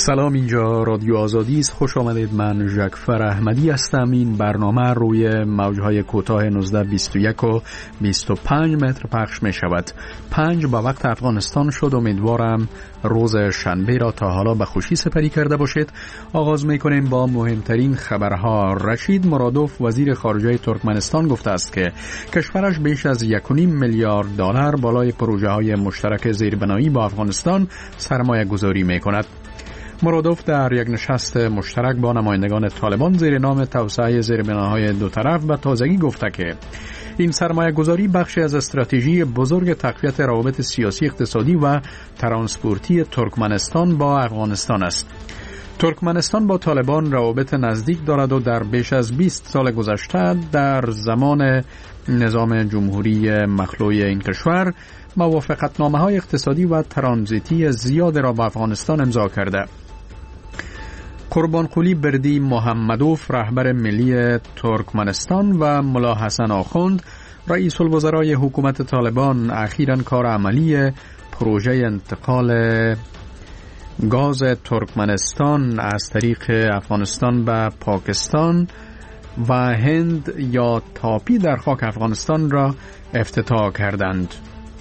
سلام، اینجا رادیو آزادی است. خوش آمدید. من ژکفر احمدی هستم. این برنامه روی موجهای کوتاه 19، 21 و 25 متر پخش می شود. 5 به وقت افغانستان شد. امیدوارم روز شنبه را تا حالا به خوشی سپری کرده باشید. آغاز می کنیم با مهمترین خبرها. رشید مرادوف وزیر خارجه ترکمنستان گفته است که کشورش بیش از 1.5 میلیارد دلار بالای پروژه های مشترک زیربنایی با افغانستان سرمایه گذاری می کند. مرادوف در یک نشست مشترک با نمایندگان طالبان زیر نام توسعه زیربناهای دو طرف به تازگی گفته که این سرمایه گذاری بخشی از استراتژی بزرگ تقویت روابط سیاسی، اقتصادی و ترانسپورتی ترکمنستان با افغانستان است. ترکمنستان با طالبان روابط نزدیک دارد و در بیش از 20 سال گذشته در زمان نظام جمهوری مخلوع این کشور موافقتنامه‌های اقتصادی و ترانزیتی زیاد را با افغانستان امضا کرده. قربانقلی بردی محمدوف رهبر ملی ترکمنستان و ملا حسن آخوند رئیس الوزرای حکومت طالبان اخیراً کار عملی پروژه انتقال گاز ترکمنستان از طریق افغانستان به پاکستان و هند یا تاپی در خاک افغانستان را افتتاح کردند.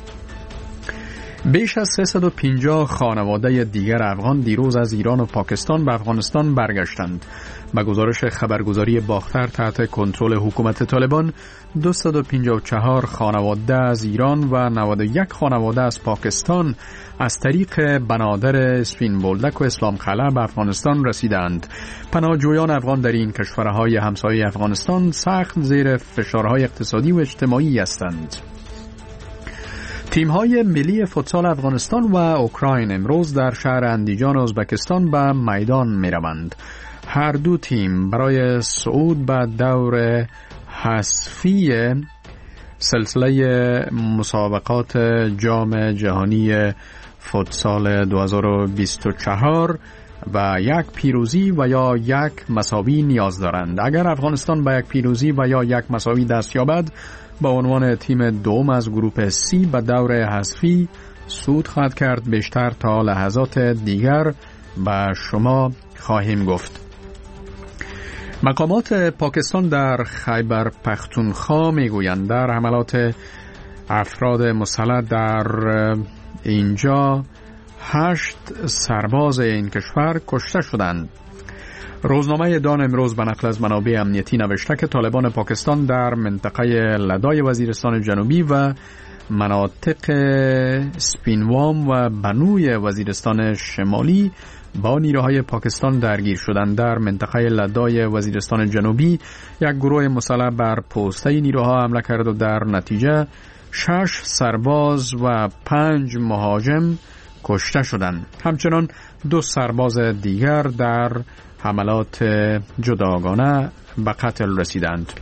بیش از 350 خانواده دیگر افغان دیروز از ایران و پاکستان به افغانستان برگشتند. به گزارش خبرگزاری باختر تحت کنترل حکومت طالبان، 254 خانواده از ایران و 91 خانواده از پاکستان از طریق بنادر اسفین بولدک و اسلام قلعه به افغانستان رسیدند. پناهجویان افغان در این کشورهای همسایه افغانستان سخت زیر فشارهای اقتصادی و اجتماعی هستند. تیم‌های ملی فوتسال افغانستان و اوکراین امروز در شهر اندیجان ازبکستان به میدان می‌روند. هر دو تیم برای صعود به دور حذفی سلسله مسابقات جام جهانی فوتسال 2024 و یک پیروزی و یا یک مساوی نیاز دارند. اگر افغانستان به یک پیروزی و یا یک مساوی دست یابد، با عنوان تیم دوم از گروپ سی به دور حذفی صعود خواهد کرد. بیشتر تا لحظات دیگر به شما خواهیم گفت. مقامات پاکستان در خیبر پختونخوا میگویند در حملات افراد مسلح در اینجا 8 سرباز این کشور کشته شدند. روزنامه دان امروز به نقل از منابع امنیتی نوشته که طالبان پاکستان در منطقه لدای وزیرستان جنوبی و مناطق سپینوام و بنوی وزیرستان شمالی با نیروهای پاکستان درگیر شدند. در منطقه لدای وزیرستان جنوبی یک گروه مسلح بر پوسته نیروها حمله کرد و در نتیجه 6 سرباز و 5 مهاجم کشته شدند. همچنان 2 سرباز دیگر در حملات جداگانه به قتل رسیدند.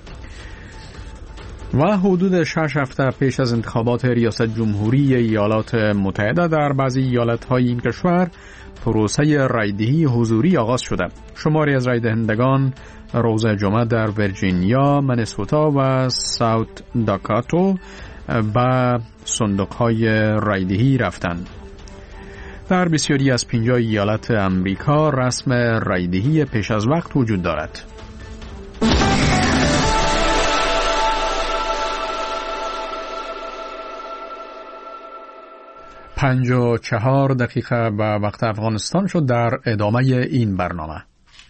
و حدود 6 هفته پیش از انتخابات ریاست جمهوری ایالات متحده در بعضی ایالت‌های این کشور پروسه رایدهی حضوری آغاز شده. شماری از رایدهندگان روز جمعه در ویرجینیا، منیسوتا و ساوت داکاتو به صندوق‌های رایدهی رفتند. در بسیاری از 50 ایالت امریکا رسم رایدهی پیش از وقت وجود دارد. پنج و 4 دقیقه به وقت افغانستان شد. در ادامه این برنامه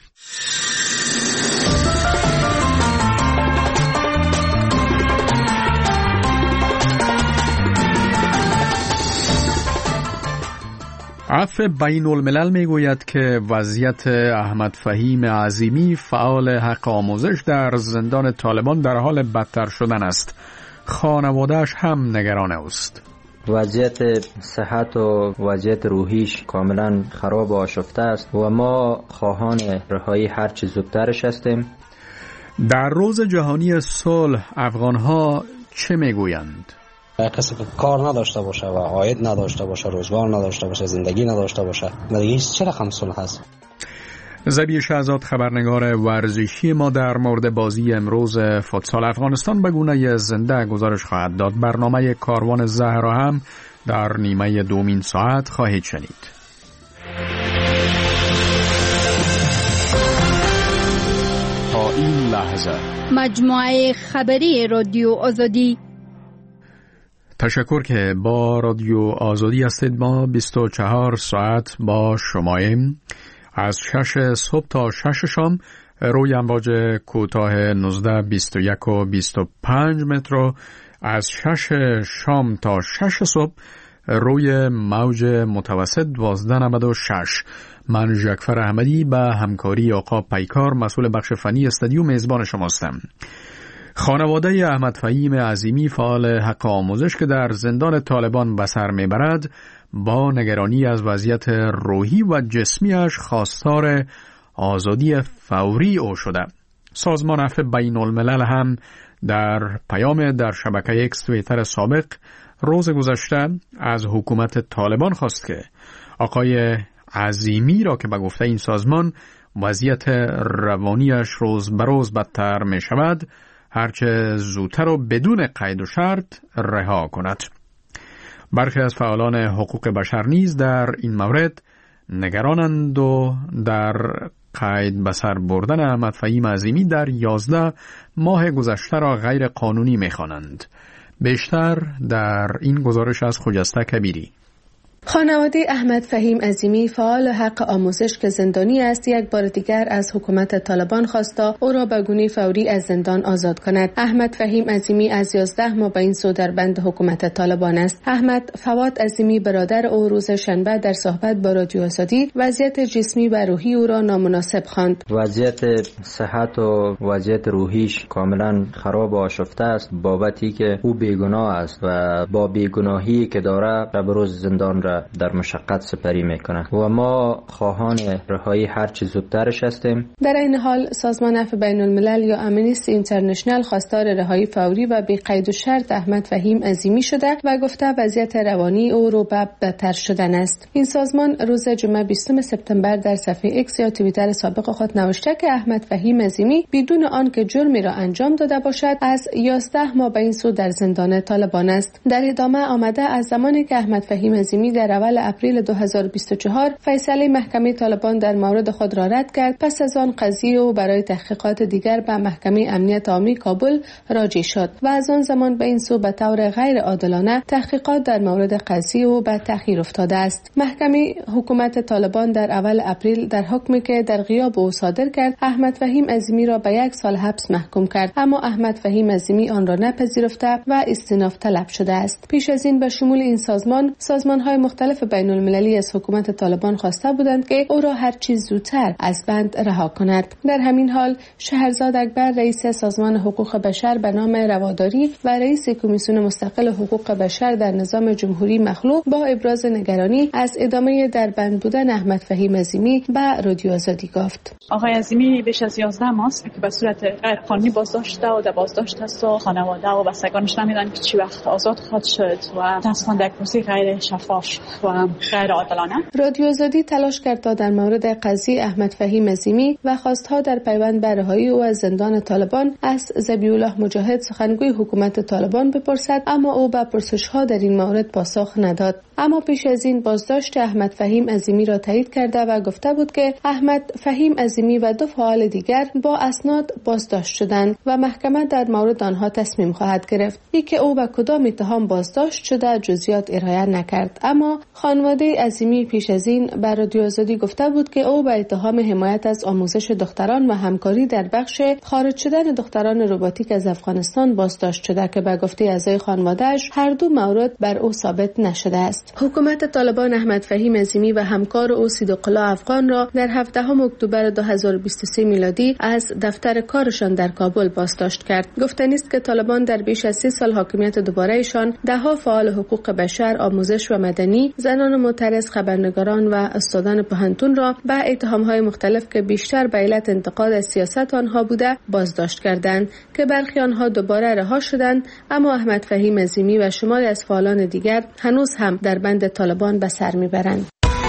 عفو بین الملل می گوید که وضعیت احمد فهیم عظیمی فعال حق آموزش در زندان طالبان در حال بدتر شدن است. خانواده‌اش هم نگران است. وضعیت صحت و وضعیت روحیش کاملا خراب و آشفته است و ما خواهان رهایی هر چه زودترش هستیم. در روز جهانی صلح افغان‌ها چه میگویند؟ کسی که کار نداشته باشه و عاید نداشته باشه، روزگار نداشته باشه، زندگی نداشته باشه، دیگه چه رقم صلح هست؟ زبی شهزاد خبرنگار ورزشی ما در مورد بازی امروز فوتسال افغانستان به گونه زنده گزارش خواهد داد. برنامه کاروان زهرا هم در نیمه دومین ساعت خواهید شنید. این لحظه. مجموعه خبری رادیو آزادی. تشکر که با رادیو آزادی هستید. ما 24 ساعت با شماییم، از 6 صبح تا 6 شام روی امواج کوتاه 19 21 و 25 متر و از 6 شام تا 6 صبح روی موج متوسط 1296. من ژکفر احمدی به همکاری آقا پیکار مسئول بخش فنی استودیو میزبان شما هستم. خانواده احمد فهیم عظیمی فعال حق آموزش که در زندان طالبان به سر میبرد با نگرانی از وضعیت روحی و جسمیش خواستار آزادی فوری او شده. سازمان عفو بین الملل هم در پیام در شبکه اکس توییتر سابق روز گذشته از حکومت طالبان خواست که آقای عظیمی را که به گفته این سازمان وضعیت روانیش روز به روز بدتر می شود هرچه زودتر و بدون قید و شرط رها کند. برخی از فعالان حقوق بشر نیز در این مورد نگرانند و در قید به سر بردن احمد فهیم عظیمی در 11 ماه گذشته را غیر قانونی می خوانند. بیشتر در این گزارش از خجسته کبیری. خانواده احمد فهیم عظیمی فعال حق آموزش که زندانی است یک بار دیگر از حکومت طالبان خواستا او را به گونه فوری از زندان آزاد کند. احمد فهیم عظیمی از 11 ماه به این سو در بند حکومت طالبان است. احمد فواد عظیمی برادر او روز شنبه در صحبت با رادیو آزادی وضعیت جسمی و روحی او را نامناسب خواند. وضعیت صحت و وضعیت روحیش کاملا خراب و آشفته است بابتی که او بیگناه است و با بیگناهی که داره شب روز زندان را در مشقت سپری میکنه و ما خواهان رهایی هر چه زودترش هستیم. در این حال سازمان عفو بین الملل یا امنیستی اینترنشنال خواستار رهایی فوری و بی قید و شرط احمد فهیم عظیمی شده و گفته وضعیت روانی او رو به بدتر شدن است. این سازمان روز جمعه 20 سپتامبر در صفحه اکس یا توییتر سابق خود نوشته که احمد فهیم عظیمی بدون آن که جرمی را انجام داده باشد از 11 ماه به این سو در زندان طالبان است. در ادامه آمده از زمانی که احمد فهیم عظیمی در اول اپریل 2024 فیصله محکمه طالبان در مورد خود را رد کرد، پس از آن قضیه او برای تحقیقات دیگر به محکمه امنیت عامی کابل راجع شد و از آن زمان به این سو به طور غیر عادلانه تحقیقات در مورد قضیه او به تأخیر افتاده است. محکمه حکومت طالبان در اول اپریل در حکمی که در غیاب او صادر کرد احمد فهیم عظیمی را به 1 سال حبس محکوم کرد، اما احمد فهیم عظیمی آن را نپذیرفته و استئناف طلب شده است. پیش از این به شمول این سازمان‌های مختلف بین المللی از حکومت طالبان خواسته بودند که او را هر چیز زودتر از بند رها کند. در همین حال شهرزاد اکبر رئیس سازمان حقوق بشر به نام رواداری و رئیس کمیسیون مستقل حقوق بشر در نظام جمهوری مخلوع با ابراز نگرانی از ادامه در بند بودن احمد فهیم عظیمی به رادیو آزادی گفت. آقای عظیمی بیش از 11 ماه است که به صورت غیر قانونی بازداشت و در بازداشت است و خانواده و بستگانش نمیدونن که چی وقت آزاد خواهد شد و دستان در پرسی غیر شفاف و غیر عادلانه. رادیو آزادی تلاش کرد تا در مورد قضیه احمد فهیم عظیمی و خواستها در پیوند به رهایی او از زندان طالبان از ذبیح الله مجاهد سخنگوی حکومت طالبان بپرسد، اما او به پرسش‌ها در این مورد پاسخ نداد. اما پیش از این بازداشت احمد فهیم عظیمی را تایید کرده و گفته بود که احمد فهیم عظیمی و 2 فعال دیگر با اسناد بازداشت شدند و محکمه در مورد آنها تصمیم خواهد گرفت. ای که او به کدام اتهام بازداشت شده جزئیات ارائه نکرد، اما خانواده عظیمی پیش از این بر رادیو آزادی گفته بود که او به اتهام حمایت از آموزش دختران و همکاری در بخش خارج شدن دختران رباتیک از افغانستان بازداشت شده که به گفته اعضای خانواده‌اش هر دو مورد بر او ثابت نشده است. حکومت طالبان احمد فهیم عظیمی و همکار او صدیق‌الله افغان را در 17 اکتبر 2023 میلادی از دفتر کارشان در کابل بازداشت کرد. گفتنی است که طالبان در بیش از 3 سال حاکمیت دوباره‌شان ده‌ها فعال حقوق بشر، آموزش و مدنی، زنان معترض، خبرنگاران و استادان پوهنتون را به اتهام‌های مختلف که بیشتر به علت انتقاد از سیاست آنها بوده بازداشت کردند که برخی آنها دوباره رها شدند، اما احمد فهیم عظیمی و شماری از فعالان دیگر هنوز هم در بند طالبان به سر میبرند.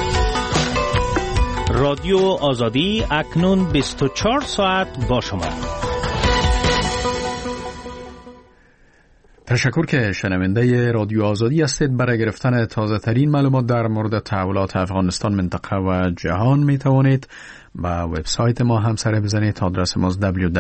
رادیو آزادی اکنون 24 ساعت با شما. تشکر که شنونده رادیو آزادی هستید. برای گرفتن تازه ترین معلومات در مورد تحولات افغانستان، منطقه و جهان می توانید به وبسایت ما هم سر بزنید. آدرس ما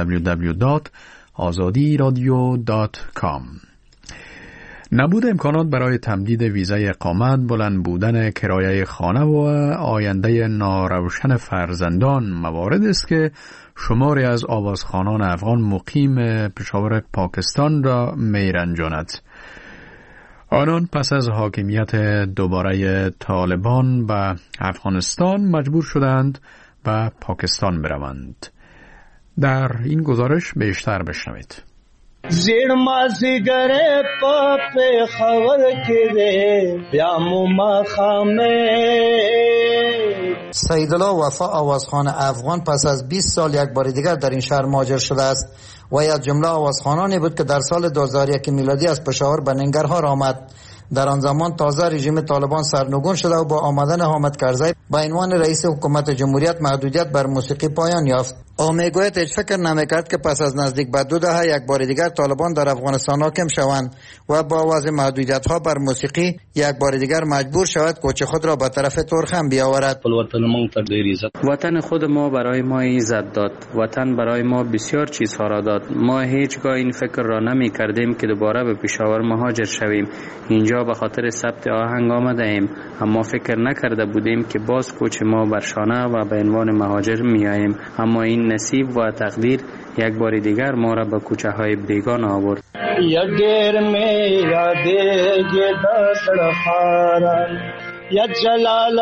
www.azadiradio.com. نبود امکانات برای تمدید ویزای اقامت، بلند بودن کرایه خانه و آینده ناروشن فرزندان موارد است که شماری از آوازخوانان افغان مقیم پشاور پاکستان را میرنجاند. آنان پس از حاکمیت دوباره طالبان به افغانستان مجبور شدند به پاکستان بروند. در این گزارش بیشتر بشنوید. زیر مازیگر پاپ خبر کده بیامو مخامه. سیدالله وفا آوازخوان افغان پس از 20 سال یک بار دیگر در این شهر مهاجر شده است و از جمله آوازخوانانی بود که در سال 2001 میلادی از پشاور به ننگرهار آمد. در آن زمان تازه رژیم طالبان سرنگون شده و با آمدن حامد کرزی به عنوان رئیس حکومت جمهوریت محدودیت بر موسیقی پایان یافت. او میگوید هیچ فکر نمیکرد که پس از نزدیک به 2 دهه یک بار دیگر طالبان در افغانستان حاکم شوند و با وضع محدودیت ها بر موسیقی یک بار دیگر مجبور شود کوچه خود را به طرف تورخم بیاورد. وطن خود ما برای ما عزت داد. وطن برای ما بسیار چیزها را داد. ما هیچگاه این فکر را نمی کردیم که دوباره به پشاور مهاجر شویم. اینجا به خاطر ثبت آهنگ آمده ایم، اما فکر نکرده بودیم که باز کوچ ما بر شانه و به عنوان مهاجر می آییم. اما این نصیب و تقدیر یک بار دیگر ما را به کوچه های بیگان آورد. یا دیر می یاده گدا سرخارن یا جلال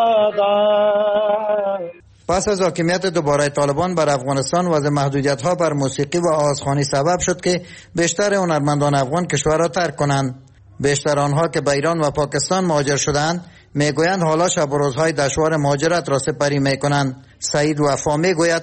آباد. پس از حاکمیت دوباره طالبان بر افغانستان وضع محدودیت‌ها بر موسیقی و آوازخوانی سبب شد که بیشتر هنرمندان افغان کشور را ترک کنند. بیشتر آنها که به ایران و پاکستان مهاجر شدند میگویند حالا شب و روزهای دشوار مهاجرت را سپری میکنند. سعید وفا میگوید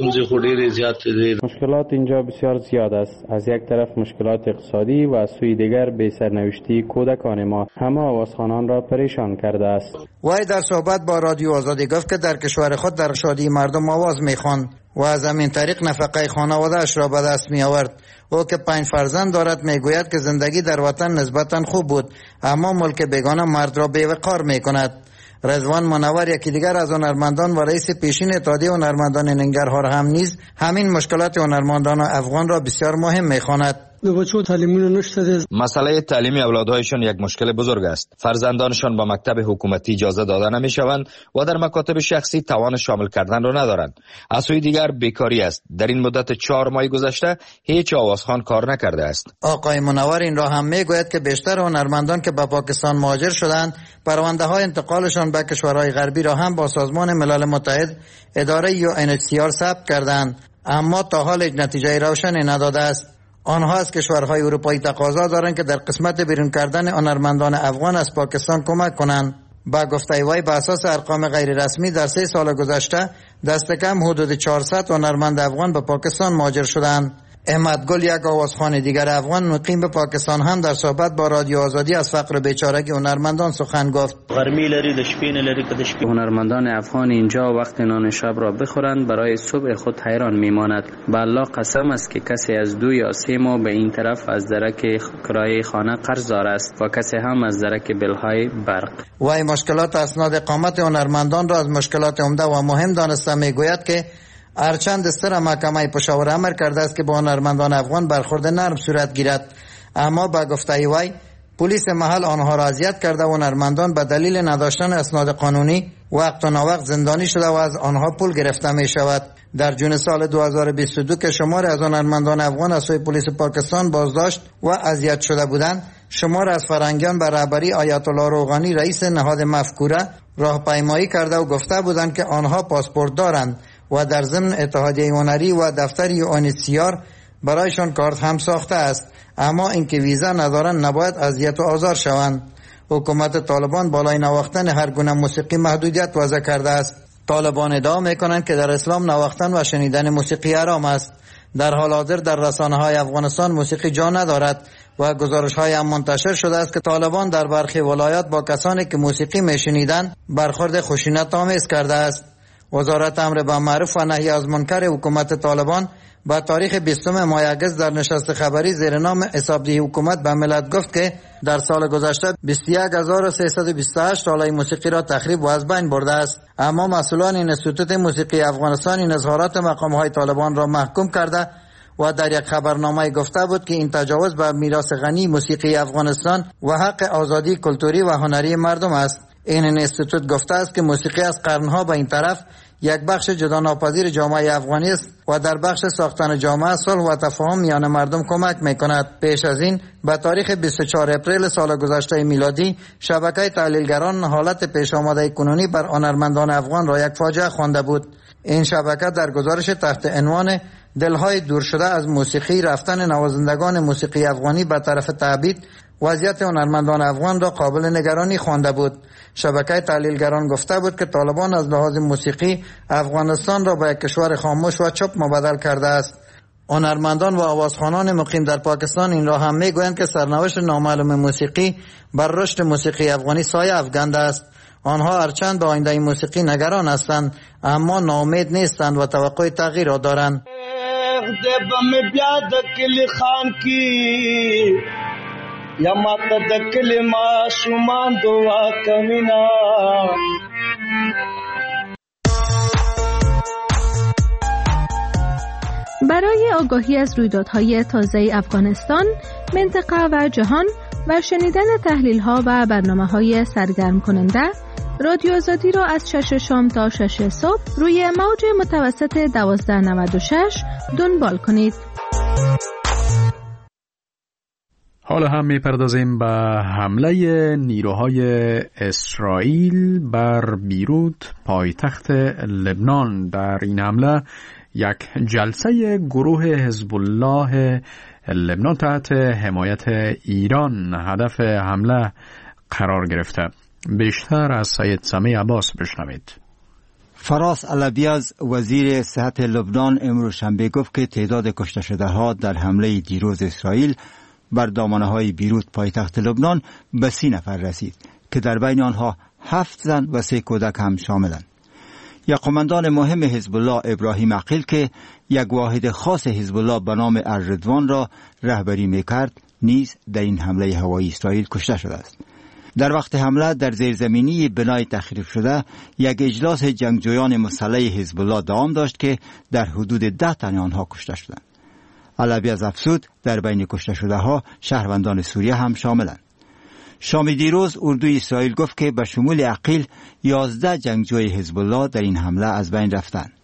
مشکلات اینجا بسیار زیاد است. از یک طرف مشکلات اقتصادی و از سوی دیگر بی سرنوشتی کودکان ما همه آوازخوانان را پریشان کرده است. وی در صحبت با رادیو آزادی گفت که در کشور خود در شادی مردم آواز میخواند و از همین طریق نفقه خانواده‌اش را به دست می آورد. او که 5 فرزند دارد میگوید که زندگی در وطن نسبتا خوب بود، اما ملک بیگانه مرد را بی‌وقار میکند. رضوان منور یکی دیگر از هنرمندان و رئیس پیشین اتحادیه هنرمندان ننگرهار هم نیز همین مشکلات هنرمندان افغان را بسیار مهم میخواند. مسئله تعلیم اولادهایشان یک مشکل بزرگ است. فرزندانشان به مکتب حکومتی اجازه داده نمیشوند و در مکاتب شخصی توان شامل کردن را ندارند. از سوی دیگر بیکاری است. در این مدت 4 ماه گذشته هیچ آوازخوان کار نکرده است. آقای منور این را هم میگوید که بیشتر هنرمندان که به پاکستان مهاجر شدند پرونده های انتقالشان به کشورهای غربی را هم با سازمان ملل متحد اداره UNHCR ثبت کردند، اما تا حال هیچ نتیجه روشنی نداده است. آنها از کشورهای اروپایی تقاضا دارند که در قسمت بیرون کردن هنرمندان افغان از پاکستان کمک کنند. با گفته وی به اساس ارقام غیر رسمی در 3 سال گذشته دست کم حدود 400 هنرمند افغان به پاکستان مهاجر شدند. احمد گل یک آوازخوان دیگر افغان مقیم به پاکستان هم در صحبت با رادیو آزادی از فقر بیچارگی هنرمندان سخن گفت. گرمی لري د شپې نه لري که د شپې. هنرمندان افغان اینجا وقت نان شب را بخورند برای صبح خود حیران میماند. به الله قسم است که کسی از 2 یا 3 ماه به این طرف از درک کرایه خانه قرض دار است و کسی هم از درک بلهای برق. وی مشکلات اسناد اقامت هنرمندان را از مشکلات عمده و مهم دانسته میگوید که هرچند استر محکمه پشاور امر کرده است که با هنرمندان افغان برخورد نرم صورت گیرد، اما با گفته وی پلیس محل آنها را اذیت کرده و هنرمندان به دلیل نداشتن اسناد قانونی وقت و ناوقت زندانی شده و از آنها پول گرفته می شود. در جون سال 2022 که شمار از هنرمندان افغان از سوی پلیس پاکستان بازداشت و اذیت شده بودند، شمار از فرنگیان به رهبری آیت الله روغانی رئیس نهاد مفکوره راهپیمایی کرده و گفته بودند که آنها پاسپورت دارند و در ضمن اتحادیه هنری و دفتر UNHCR برایشان کارت هم ساخته است، اما اینکه ویزا ندارند نباید اذیت و آزار شوند. حکومت طالبان بالای نواختن هر گونه موسیقی محدودیت وضع کرده است. طالبان ادعا میکنند که در اسلام نواختن و شنیدن موسیقی حرام است. در حال حاضر در رسانه‌های افغانستان موسیقی جا ندارد و گزارش‌های هم منتشر شده است که طالبان در برخی ولایات با کسانی که موسیقی میشنیدند برخورد خشونت‌آمیز کرده است. وزارت امر بالمعروف و نهی از منکر حکومت طالبان با تاریخ 20 ماه اگست در نشست خبری زیر نام حسابدهی حکومت به ملت گفت که در سال گذشته 21328 آلای موسیقی را تخریب و از بین برده است. اما مسئولان انستیتوت موسیقی افغانستان این اظهارات مقام‌های طالبان را محکوم کرده و در یک خبرنامه گفته بود که این تجاوز به میراث غنی موسیقی افغانستان و حق آزادی کلتوری و هنری مردم است. این انستیتوت گفته است که موسیقی از قرنها به این طرف یک بخش جدا ناپذیر جامعه افغانی است و در بخش ساختن جامعه صلح و تفاهم میان مردم کمک میکند. پیش از این به تاریخ 24 اپریل سال گذشته میلادی شبکه تحلیلگران حالت پیش آمده کنونی بر هنرمندان افغان را یک فاجعه خوانده بود. این شبکه در گزارش تحت عنوان دلهای دور شده از موسیقی رفتن نوازندگان موسیقی افغانی به طرف تعبید وضعیت هنرمندان افغان را قابل نگرانی خوانده بود. شبکه تحلیلگران گفته بود که طالبان از لحاظ موسیقی افغانستان را به یک کشور خاموش و چپ مبدل کرده است. هنرمندان و آوازخوانان مقیم در پاکستان این را هم میگویند که سرنوشت نامعلوم موسیقی بر رشد موسیقی افغانی سایه افکنده است. آنها هرچند به آینده موسیقی نگران هستند اما ناامید نیستند و توقع تغییر را دارند. یا ماتا دکل ما شمان دعا کمینا. برای آگاهی از رویدادهای تازه افغانستان، منطقه و جهان و شنیدن تحلیل‌ها و برنامه‌های سرگرم کننده، رادیو آزادی را از 6 شام تا 6 صبح روی موج متوسط 1296 دنبال کنید. حالا هم میپردازیم به حمله نیروهای اسرائیل بر بیروت پایتخت لبنان. در این حمله یک جلسه گروه حزب الله لبنان تحت حمایت ایران هدف حمله قرار گرفته. بیشتر از سید سمیع عباس بشنوید. فراس الابیاز وزیر صحت لبنان امروز شنبه گفت که تعداد کشته شده ها در حمله دیروز اسرائیل بر دامنه های بیروت پایتخت لبنان به 30 نفر رسید که در بین آنها 7 زن و 3 کودک هم شاملند. یک قماندان مهم حزب الله ابراهیم عقیل که یک واحد خاص حزب الله به نام الردوان را رهبری میکرد نیز در این حمله هوایی اسرائیل کشته شده است. در وقت حمله در زیرزمینی بنای تخریب شده یک اجلاس جنگجویان مسلح حزب الله دوام داشت که در حدود 10 تن آنها کشته شدند. علوی از افسود در بین کشته شده ها شهروندان سوریه هم شاملند. شام دیروز اردوی اسرائیل گفت که به شمول عقیل 11 جنگجوی حزب الله در این حمله از بین رفتند.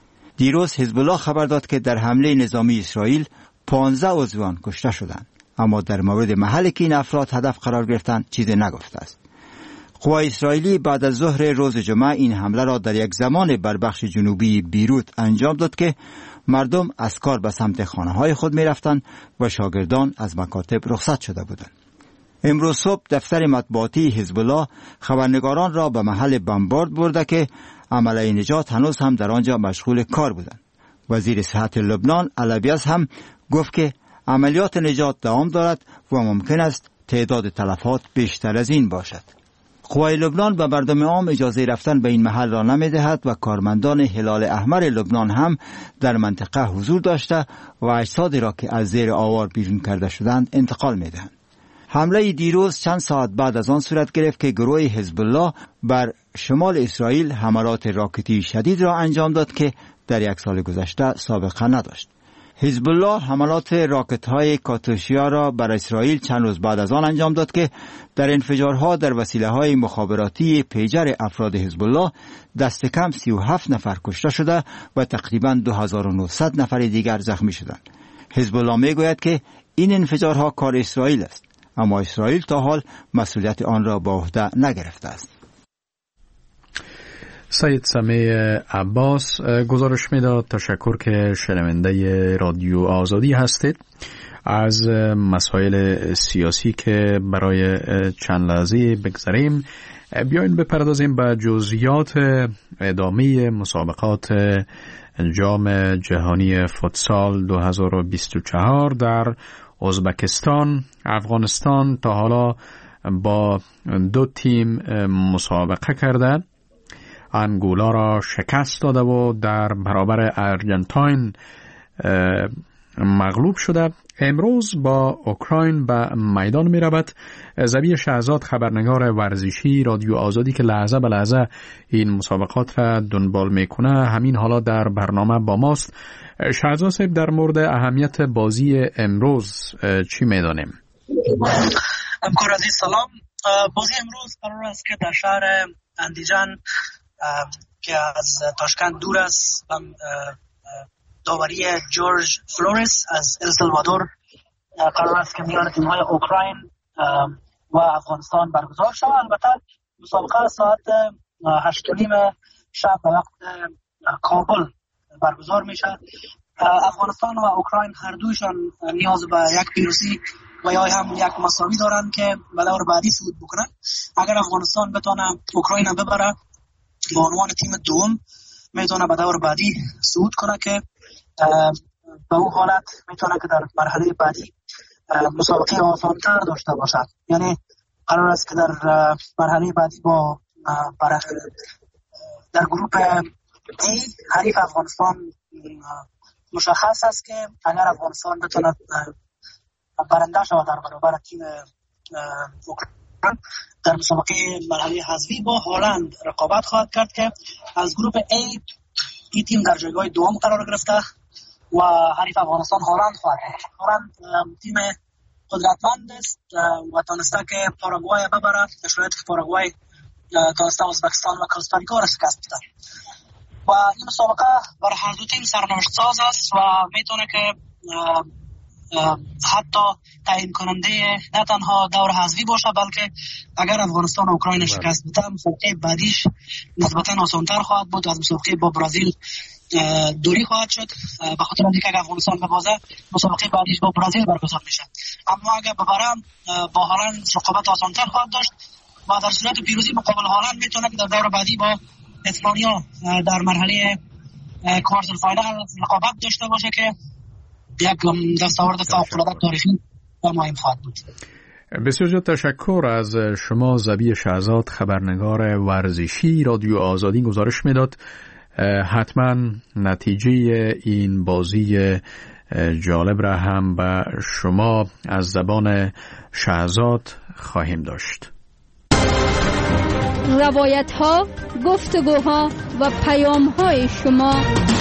دیروز حزب الله خبر داد که در حمله نظامی اسرائیل 15 عضوان کشته شدند، اما در مورد محلی که این افراد هدف قرار گرفتند چیزی نگفته است. قوای اسرائیلی بعد از ظهر روز جمعه این حمله را در یک زمان بر بخش جنوبی بیروت انجام داد که مردم از کار به سمت خانه‌های خود می‌رفتند و شاگردان از مکاتب رخصت شده بودند. امروز صبح دفتر مطبوعاتی حزب الله خبرنگاران را به محل بمبارد برده که عمله نجات هنوز هم در آنجا مشغول کار بودند. وزیر صحت لبنان الابیاز هم گفت که عملیات نجات دوام دارد و ممکن است تعداد تلفات بیشتر از این باشد. قوای لبنان به مردم عام اجازه رفتن به این محل را نمی‌دهد و کارمندان هلال احمر لبنان هم در منطقه حضور داشته و اجسادی را که از زیر آوار بیرون کرده شدند انتقال می‌دهند. حمله دیروز چند ساعت بعد از آن صورت گرفت که گروه حزب الله بر شمال اسرائیل حملات راکتی شدید را انجام داد که در یک سال گذشته سابقه نداشت. حزب الله حملات راکت‌های کاتوشیا را بر اسرائیل چند روز بعد از آن انجام داد که در انفجارها در وسیله‌های مخابراتی پیجر افراد حزب الله دست کم 37 نفر کشته شده و تقریباً 2900 نفر دیگر زخمی شدند. حزب الله میگوید که این انفجارها کار اسرائیل است، اما اسرائیل تا حال مسئولیت آن را به عهده نگرفته است. سید سمیع عباس گزارش میداد. تشکر که شنونده رادیو آزادی هستید. از مسائل سیاسی که برای چند لحظه بگذاریم، بیاین بپردازیم به جزئیات ادامه مسابقات جام جهانی فوتسال 2024 در ازبکستان. افغانستان تا حالا با 2 تیم مسابقه کرده، انگولا را شکست داده و در برابر ارجنتاین مغلوب شده. امروز با اوکراین به میدان می رود. ذبیح شهزاد خبرنگار ورزشی رادیو آزادی که لحظه به لحظه این مسابقات را دنبال میکنه همین حالا در برنامه با ماست. شهزاد صاحب، در مورد اهمیت بازی امروز چی میدانیم؟ همکار عزیز سلام. بازی امروز قرار است که در شهر اندیجان که از تاشکند دور است داوری جورج فلورس از السالوادور قرار است که میان تیم‌های اوکراین و افغانستان برگزار شود. البته مسابقه ساعت 8:30 شب به وقت کابل برگزار میشه. افغانستان و اوکراین هر دویشان نیاز به یک پیروزی و یا هم یک مساوی دارن که به دور بعدی صعود بکنن. اگر افغانستان بتونه اوکراین ببره به عنوان تیم دوم میتونه به دور بعدی صعود کنه که به اون حالت میتونه که در مرحله بعدی مسابقه آسان‌تر داشته باشد. یعنی قرار است که در مرحله بعدی با در گروه ای حریف افغانستان مشخص است که اگر افغانستان بتونه برنده شود در برابر تیم اوکراین در مسابقه مرحله حذفی با هلند رقابت خواهد کرد که از گروه ای این تیم در جایگاه دوم قرار گرفته و حریف افغانستان هلند خواهد بود. هلند تیم قدرتمند است و تانسته که پاراگوای ببره، در صورتی که پاراگوای تانسته ازبکستان و کوستاریکا را شکست بده. و این مسابقه برای هر دو تیم سرنوشت ساز است و میتونه که حتی تعیین کننده نه تنها دور حذفی باشه، بلکه اگر افغانستان و اوکراین شکست بده مسابقه بعدیش نسبتا آسان‌تر خواهد بود. از مسابقه با برزیل دوری خواهد شد به خاطر اینکه اگر افغانستان ببازه مسابقه بعدیش با برزیل برگزار میشه، اما اگر ببره با هلند رقابت آسان‌تر خواهد داشت و در صورت پیروزی مقابل هلند میتونه که در دور بعدی با اسپانیا در مرحله کوارتر فاینال رقابت داشته باشه که یک دستاورد فوق‌العاده تاریخی و مهم خواهد بود. بسیار زیاد تشکر از شما ذبیح شهزاد خبرنگار ورزشی رادیو آزادی. گزارش میداد حتما نتیجه این بازی جالب را هم به شما از زبان شهزاد خواهیم داشت. روایت ها، گفتگوها و پیام های شما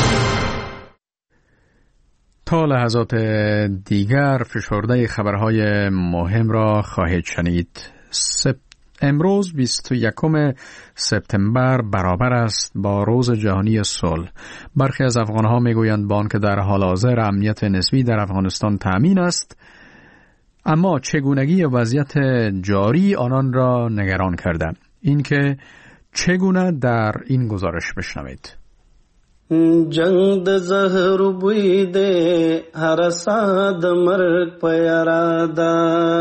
تا لحظات دیگر فشرده خبرهای مهم را خواهید شنید. امروز 21 سپتامبر برابر است با روز جهانی صلح. برخی از افغان‌ها میگویند با آنکه در حال حاضر امنیت نسبی در افغانستان تأمین است، اما چگونگی وضعیت جاری آنان را نگران کرده. اینکه چگونه در این گزارش بشنوید. جنگ د زهر بوی ده هر ساد مرگ پیرادا.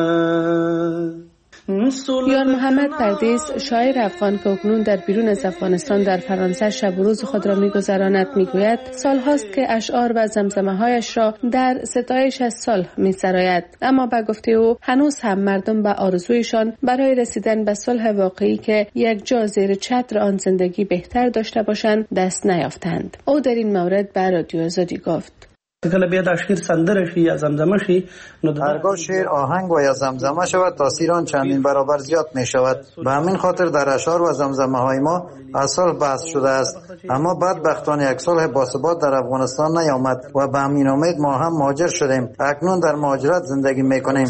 یار محمد پردیس، شاعر افغان که اکنون در بیرون از افغانستان در فرانسه شب و روز خود را می‌گذراند، میگوید سال‌هاست که اشعار و زمزمه‌هایش را در ستایش از صلح می‌سراید، اما به گفته او هنوز هم مردم به آرزویشان برای رسیدن به صلح واقعی که یک جا زیر چتر آن زندگی بهتر داشته باشند دست نیافتند. او در این مورد به رادیو آزادی گفت: کله بیا دا شعر سندره شي یا زمزمه شي نو هرگاه شعر آهنگ و یا زمزمه شود تاثیر آن چندین برابر زیاد می شود. به همین خاطر در اشعار و زمزمه های ما از صلح بحث شده است، اما بدبختانه یک صلح باثبات در افغانستان نیامد و به همین امید ما هم مهاجر شدیم. اکنون در مهاجرت زندگی می کنیم.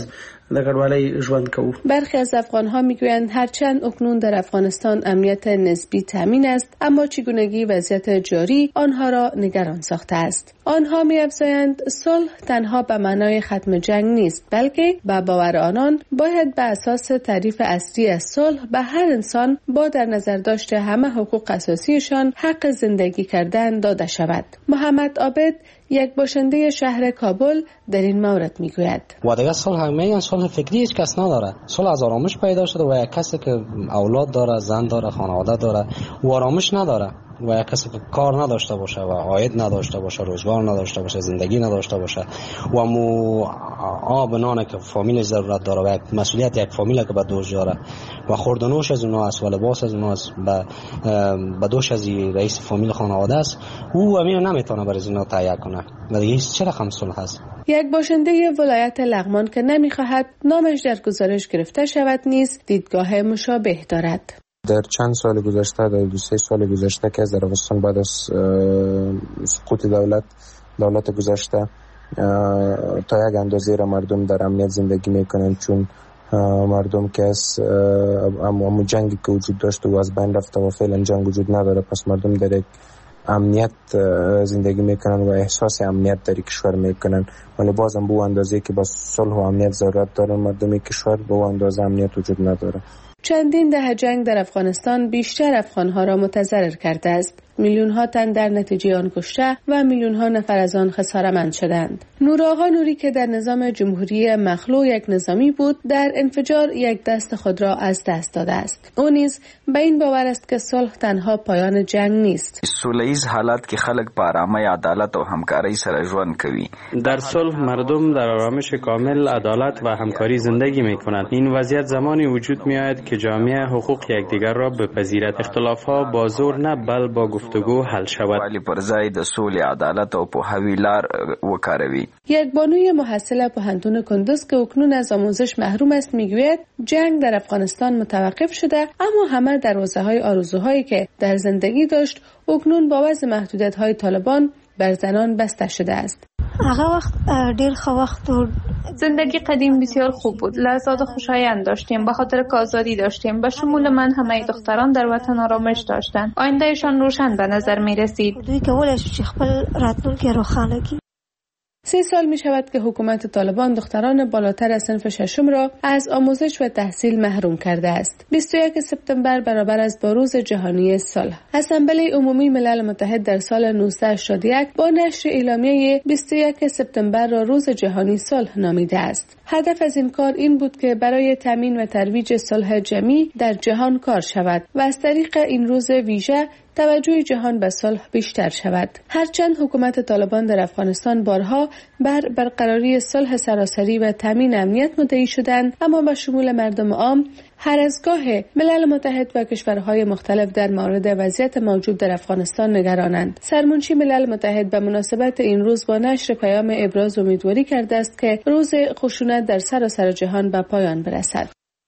برخی از افغان‌ها میگویند هرچند اکنون در افغانستان امنیت نسبی تامین است، اما چگونگی وضعیت جاری آنها را نگران ساخته است. آنها می‌افزایند صلح تنها به معنای ختم جنگ نیست، بلکه به باور آنان باید به اساس تعریف اصلی از صلح به هر انسان با در نظر داشت همه حقوق اساسیشان حق زندگی کردن داده شود. محمد عابد، یک باشنده شهر کابل، در این مورد میگوید: و دیگه صلح میگن صلح فکری هیچ کس نداره. صلح از آرامش پیدا شده و یک کسی که اولاد داره، زن داره، خانواده داره و آرامش نداره و یک کسی که کار نداشته باشه و عاید نداشته باشه، روزگار نداشته باشه، زندگی نداشته باشه و آب نان که فامیل ضرورت داره و مسئولیت یک فامیل که به دوش داره و خوردنوش از اونها است و لباس از اونها است به دوش از رئیس فامیل خانواده است، او همین نمیتونه برای اینا تهیه کنه و دیگه چه رقم صلح است. یک باشنده ولایت لغمان که نمیخواهد نامش در گزارش گرفته شود نیز دیدگاه مشابه دارد. در چند سال گذشته، در 2-3 سال گذشته که از عربستان بعد از سقوط دولت گذشته تا یک اندازه را مردم در امنیت زندگی میکنند، چون مردم که از همون جنگی که وجود داشت و از بین رفته و فعلا جنگ وجود نداره، پس مردم در یک امنیت زندگی میکنن و احساس امنیت در کشور میکنن، ولی بازم به اندازه که با صلح و امنیت ضرورت دارن مردم کشور به اندازه امنیت وجود نداره. چندین دهه جنگ در افغانستان بیشتر افغانها را متضرر کرده است. میلیون‌ها تن در نتیجه آن کشته و میلیون‌ها نفر از آن خساره‌مند شدند. نورآقا نوری که در نظام جمهوری مخلوع یک نظامی بود، در انفجار یک دست خود را از دست داده است. او نیز به این باور است که صلح تنها پایان جنگ نیست. سوله‌ایز حالت کې خلک په آرامۍ، عدالت او همکارۍ سره ژوند کوي. در صلح مردم در آرامش کامل، عدالت و همکاری زندگی می‌کنند. این وضعیت زمانی وجود می‌آید که جامعه حقوق یکدیگر را بپذیرد. اختلاف‌ها با زور نه بل با گفتگو حل شود. ولی پر ځای د سولې، عدالت او پوهاوي لار وکاروي. یک بانوی محصل پوهنتون کندوز که اکنون از آموزش محروم است میگوید جنگ در افغانستان متوقف شده، اما همه دروازه‌های آرزوهایی که در زندگی داشت اکنون با وضع محدودیت‌های طالبان بر زنان بسته شده است. هغه وخت ډیر ښه وخت و. زندگی قدیم بسیار خوب بود. لحظات خوشایند داشتیم، به خاطر که آزادی داشتیم. به شمول من همه دختران در وطن آرامش داشتند. آیندهشان روشن به نظر می رسید. دوی کولای شو چې خپل راتلونکی روښانه کړي. 3 سال می شود که حکومت طالبان دختران بالاتر از صنف ششم را از آموزش و تحصیل محروم کرده است. 21 سپتامبر برابر است با روز جهانی صلح. اسامبله عمومی ملل متحد در سال 1981 با نشر اعلامیه 21 سپتامبر را روز جهانی صلح نامیده است. هدف از این کار این بود که برای تامین و ترویج صلح جمعی در جهان کار شود و از طریق این روز ویژه توجه جهان به صلح بیشتر شود. هرچند حکومت طالبان در افغانستان بارها بر برقراری صلح سراسری و تامین امنیت مدعی شدند، اما به شمول مردم عام هر از گاه ملل متحد و کشورهای مختلف در مورد وضعیت موجود در افغانستان نگرانند. سرمنشی ملل متحد به مناسبت این روز با نشر پیام ابراز امیدواری کرده است که روز خشونت در سراسر جهان به پایان برسد.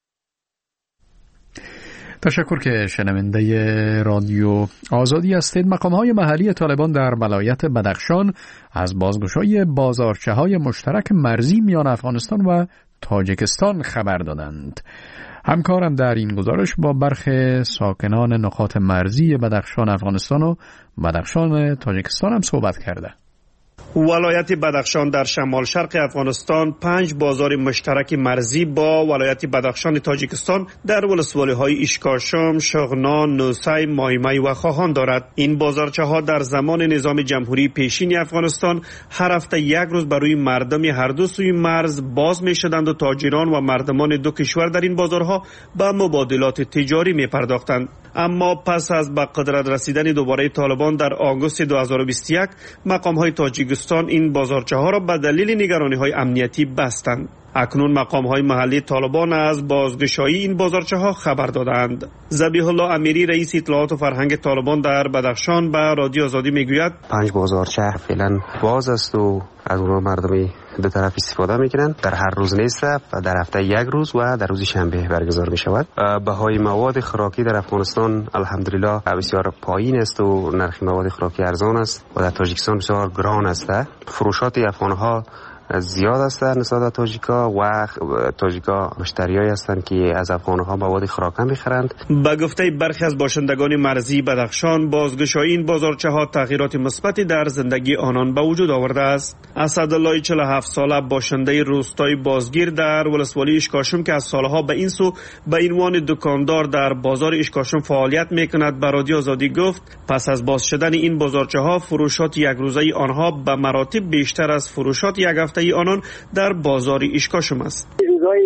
تشکر که شنونده رادیو آزادی هستید. مقام‌های محلی طالبان در ولایت بدخشان از بازگشایی بازارچه‌های مشترک مرزی میان افغانستان و تاجیکستان خبر دادند. همکارم در این گزارش با برخی ساکنان نقاط مرزی بدخشان افغانستان و بدخشان تاجیکستان هم صحبت کرده. ولایت بدخشان در شمال شرق افغانستان 5 بازار مشترک مرزی با ولایت بدخشان تاجیکستان در ولسوالی‌های اشکاشم، شغنان، نوسای، مایمای و خواهان دارد. این بازارچه‌ها در زمان نظام جمهوری پیشین افغانستان هر هفته یک روز برای مردم هر دو سوی مرز باز می‌شدند و تاجران و مردمان دو کشور در این بازارها به مبادلات تجاری می‌پرداختند. اما پس از به قدرت رسیدن دوباره طالبان در آگوست 2021 مقام‌های تاجیکستان این بازارچه‌ها را به دلیل نگرانی‌های امنیتی بستند. اکنون مقام‌های محلی طالبان از بازگشایی این بازارچه‌ها خبر دادند. ذبیح الله امیری رئیس اطلاعات و فرهنگ طالبان در بدخشان به رادیو آزادی میگوید 5 بازارچه فعلا باز است و از اونها مردمی دو طرف استفاده میکنند. در هر روز نیست و در هفته یک روز و در روز شنبه برگزار می شود. بهای مواد خوراکی در افغانستان الحمدلله بسیار پایین است و نرخ مواد خوراکی ارزان است و در تاجیکستان بسیار گران است. فروشات افغانها زیاد هستند نسبت به تاجیکا و تاجیکا مشتریایی هستند که از افغانها مواد خوراکی میخرند. به گفته برخی از باشندگان مرزی بدخشان بازگشایی این بازارچه‌ها تغییرات مثبتی در زندگی آنان به وجود آورده است. اسدالله 47 ساله باشنده روستای بازگیر در ولسوالی اشکاشم که از سالها به این سو به عنوان دکاندار در بازار اشکاشم فعالیت میکند به رادیو آزادی گفت پس از باز شدن این بازارچه‌ها فروشات یک روزه آنها به مراتب بیشتر از فروشات یک هفته آنان در بازار اشکاشم است. روزهای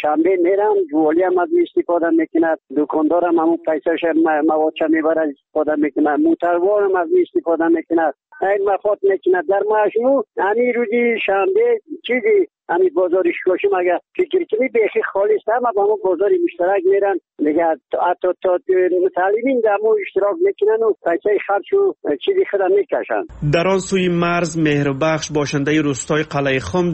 شنبه میرن جوالی هم از استفاده میکنه، دکاندار هم همون پیسهش موادش میبره استفاده میکنه، موتروار هم از استفاده میکنه، این مفاد میکنه. در مجموع همین روزی شنبه چیزی همین بازار شکاشی مگه فکر کنی بیخی خالص هم با همون بازار مشترک میرن دیگه، حتی تا متعلمین در همون اشتراک میکنن و پیسه خرج و چیزی خدا میکشن. در آن سوی مرز مهربخش باشنده روستای قلعه خم